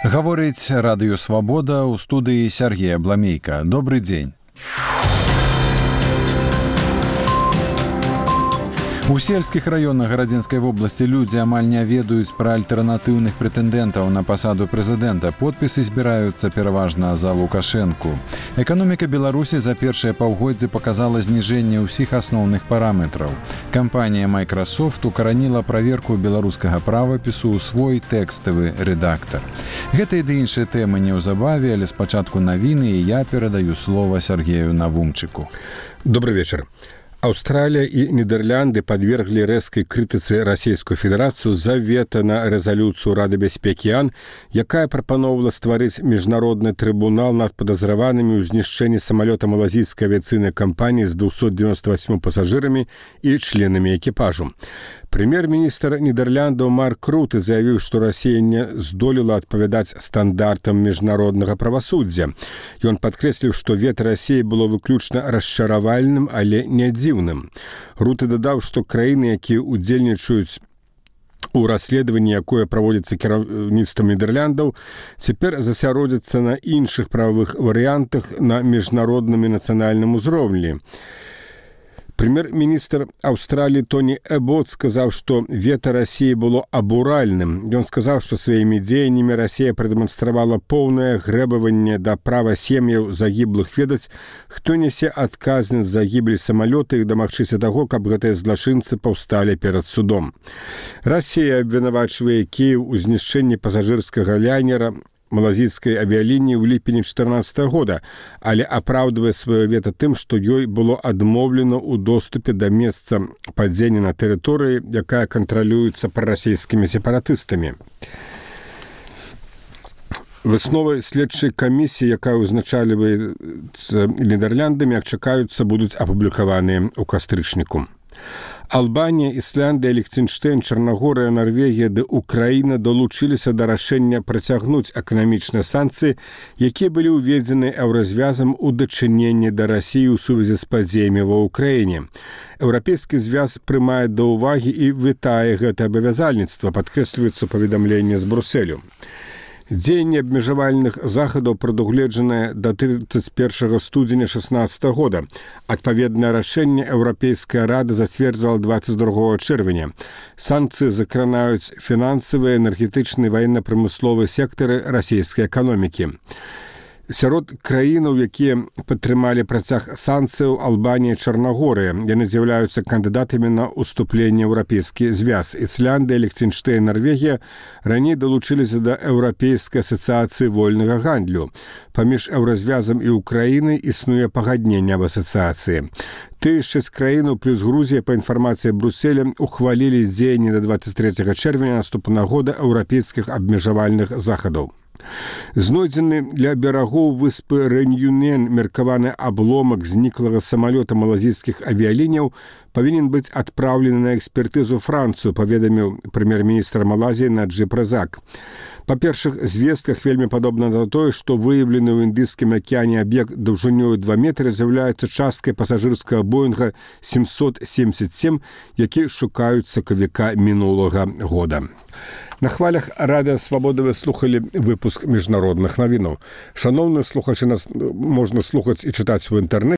Гаворыць Радыё Свабода, у студыі Сергей Абламейка. Добрый дзень. У сельскіх раёнах Гарадзінскай вобласці людзі амаль не ведаюць пра альтэрнатыўных прэтэндэнтаў на пасаду прэзідэнта. Подпісы збіраюцца пераважна за Лукашэнку. Эканоміка Беларусі за першыя паўгоддзі паказала зніжэнне ўсіх асноўных параметраў. Кампанія Microsoft укараніла праверку беларускага правапісу ў свой тэкставы рэдактар. Гэта і ды іншыя тэмы неўзабаве, але спачатку навіны, і я перадаю слова Сергею Навумчыку. Добрый вечер. Австралия и Нидерланды подвергли резкой критицы Российскую Федерацию за вето на резолюцию Рады бяспекі ООН, якая прапановала стварыць міжнародны трибунал над подозреванными ў знішчэнні самолета малазійской авиационной компании с 298 пассажирами и членами экипажу. Прэм'ер-міністр Нідерландаў Марк Руте заявіў, што Расія не здолела адпавядаць стандартам міжнароднага правасуддзя. Ён падкрэсліў, што вето Расіі было выключна расчаравальным, але не дзіўным. Руте дадаў, што краіны, якія ўдзельнічаюць у расследаванні, якое праводзіцца кіраўніцтвам Нідерландаў, цяпер засяродзяцца на іншых прававых варыянтах на міжнародным і нацыянальным узроўні. Прэм'ер-міністр Аўстраліі Тоні Эбот сказаў, што вето Расіі было абуральным. Ён сказаў, што сваімі дзеяннямі Расія прадэманстравала поўнае грэбаванне да права сем'яў загіблых ведаць, хто нясе адказнасць за гібель самалёта, і дамагчыся таго, каб гэтыя злачынцы паўсталі перад судом. Расія абвінавачвае Кіеў у знішчэнні пасажырскага лайнера малазійскай авіялініі ў ліпені 2014 года, але апраўдвае сваё вето тым, што ёй было адмоўлена ў доступе да месца падзення на тэрыторыі, якая кантралюецца прарасійскімі сепаратыстамі. Высновы следчай камісіі, якая ўзначальваецца Нідерландамі, як чакаюцца, будуць апублікаваныя ў кастрычніку. Албанія, Ісландыя, Ліхтенштэйн, Чарнагорыя, Нарвегія ды Украіна далучыліся да рашэння працягнуць эканамічныя санкцыі, якія былі ўведзены еўразвязам у дачыненні да Расіі ў сувязі з падзеямі ва ўкраіне. Еўрапейскі звяз прымае да ўвагі і вітае гэта абавязальніцтва, падкрэсліваецца паведамленне з Брусэлю. Дзеянне абмежавальных захадаў прадугледжанае да 31 студзеня 2016 года. Адпаведнае рашэнне Еўрапейская рада зацвердзіла 22 чэрвеня. Санкцыі закранаюць фінансавыя, энергетычныя, ваенна-прамысловыя сектары расійскай эканомікі. Сярод краінаў, якія падтрымалі працяг санкцыяў, Албанія і Чарнагорыя. Яны з'яўляюцца кандыдатамі на ўступленне ў еўрапейскі звяз. Ісландыя, Ліхтенштэйн, Нарвегія раней далучыліся да Еўрапейскай асацыяцыі вольнага гандлю. Паміж еўразвязам і Украінай існуе пагадненне аб асацыяцыі. Тыя 6 краінаў плюс Грузія, па інфармацыі Брусселя, ухвалілі дзеянні да 23 чэрвеня наступнага года еўрапейскіх абмежавальных захадаў. Знойдзены ля берагоў выспы Рэньюнен меркаваны абломак зніклага самалёта малазійскіх авіяліняў павінен быць адпраўлены на экспертызу Францыю, паведаміў прэм'ер-міністр Малайзіі Наджиб Разак. Па першых звестках вельмі падобна на тое, што выяўлены ў Індыйскім акеане аб'ект даўжынёю 2 метры з'яўляецца часткай пасажырскага Боінга 777, які шукаюць сакавіка мінулага года. На хвалях Радыё Свабода вы слухалі выпуск міжнародных навінаў. Шаноўныя слухачы, нас можна слухаць і чытаць у інтэрнэце.